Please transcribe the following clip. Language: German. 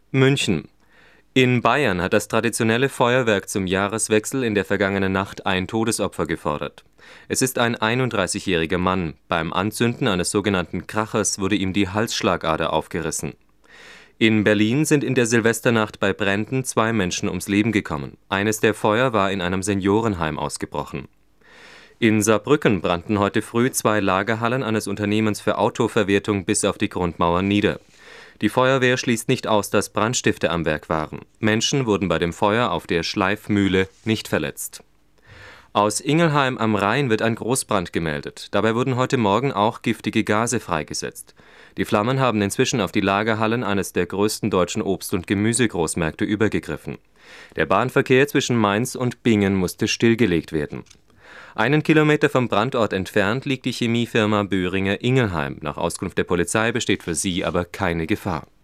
München. In Bayern hat das traditionelle Feuerwerk zum Jahreswechsel in der vergangenen Nacht ein Todesopfer gefordert. Es ist ein 31-jähriger Mann. Beim Anzünden eines sogenannten Krachers wurde ihm die Halsschlagader aufgerissen. In Berlin sind in der Silvesternacht bei Bränden 2 Menschen ums Leben gekommen. Eines der Feuer war in einem Seniorenheim ausgebrochen. In Saarbrücken brannten heute früh 2 Lagerhallen eines Unternehmens für Autoverwertung bis auf die Grundmauern nieder. Die Feuerwehr schließt nicht aus, dass Brandstifter am Werk waren. Menschen wurden bei dem Feuer auf der Schleifmühle nicht verletzt. Aus Ingelheim am Rhein wird ein Großbrand gemeldet. Dabei wurden heute Morgen auch giftige Gase freigesetzt. Die Flammen haben inzwischen auf die Lagerhallen eines der größten deutschen Obst- und Gemüsegroßmärkte übergegriffen. Der Bahnverkehr zwischen Mainz und Bingen musste stillgelegt werden. 1 Kilometer vom Brandort entfernt liegt die Chemiefirma Böhringer Ingelheim. Nach Auskunft der Polizei besteht für sie aber keine Gefahr.